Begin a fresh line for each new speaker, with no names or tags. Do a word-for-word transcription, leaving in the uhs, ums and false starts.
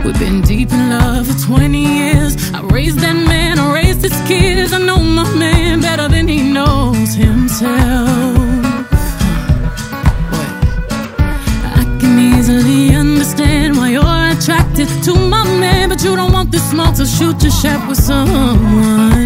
We've been deep in love for twenty years. I raised that man, I raised his kids. I know my man better than he knows himself. I can easily understand why you're attracted to my man, but you don't want this small to shoot your shot with someone